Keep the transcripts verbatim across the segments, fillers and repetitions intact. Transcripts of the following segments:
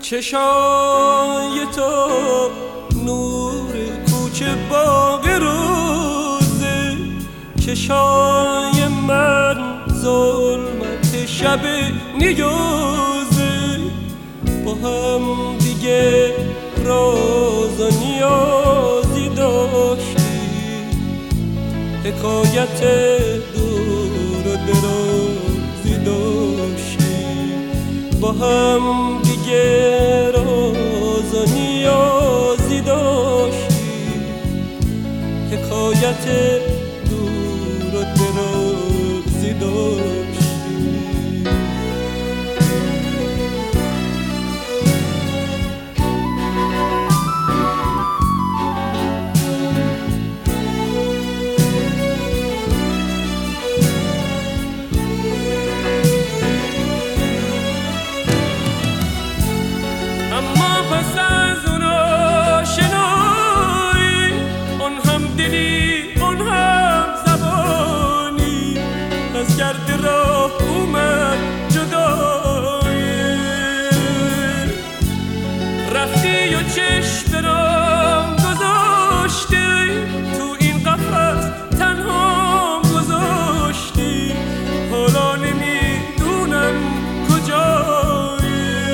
چشای تو نور کوچه باغ روزه، چشای من ظلمت شب نیوزه. با هم دیگه راز و نیازی داشتیم، حکایت دور و درازی داشتیم. با هم دیگه راز و نیازی داشتیم، حکایت دور و درازی داشتیم. اما پس از اون آشنایی، اون هم دلی اون هم زبانی، از گرد راه اومد جدایی. رفتی و چشم برام گذاشتی، تو این قفس تنها گذاشتی. حالا نمیدونم کجایی.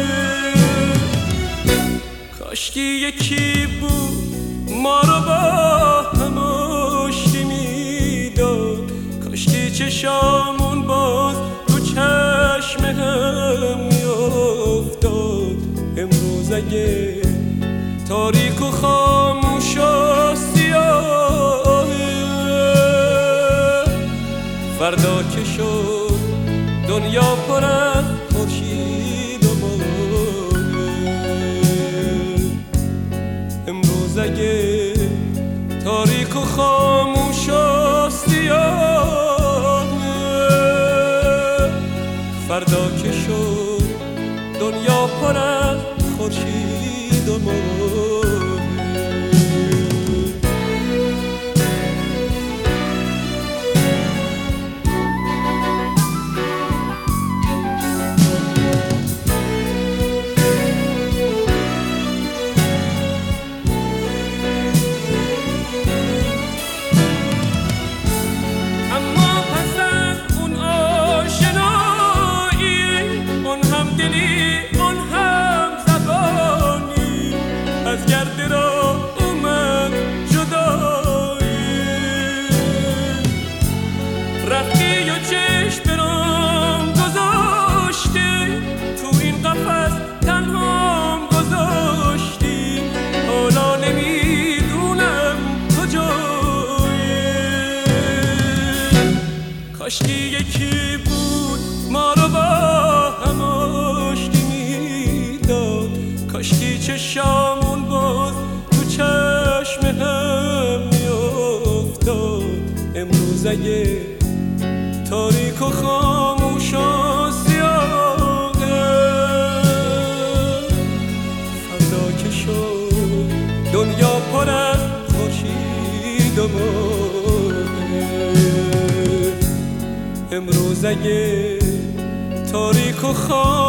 کاشکی یکی بود ما رو با هم آشتی میداد، کاشکی چشامون باز رو چشم هم میافتاد. امروز اگه تاریک و خاموش و سیاهه، فردا که شد دنیا پر از خورشید و ماهه. امروز اگه تاریک و خاموش و سیاهه، فردا که شد دنیا پر از خورشید و ماه. از گرد را اومد جدایی. رفتی و چشم برام گذاشتی، تو این قفس تنهام گذاشتی. حالا نمیدونم کجایی. کاشکی یکی بود ما رو با هم آشتی میداد، کاشکی چشامون باز تو چشم هم میافتاد. امروز اگه تاریک و خاموش و سیاهه، فردا که شد دنیا پر از خورشید و ماهه. امروز اگه تاریک و خاموش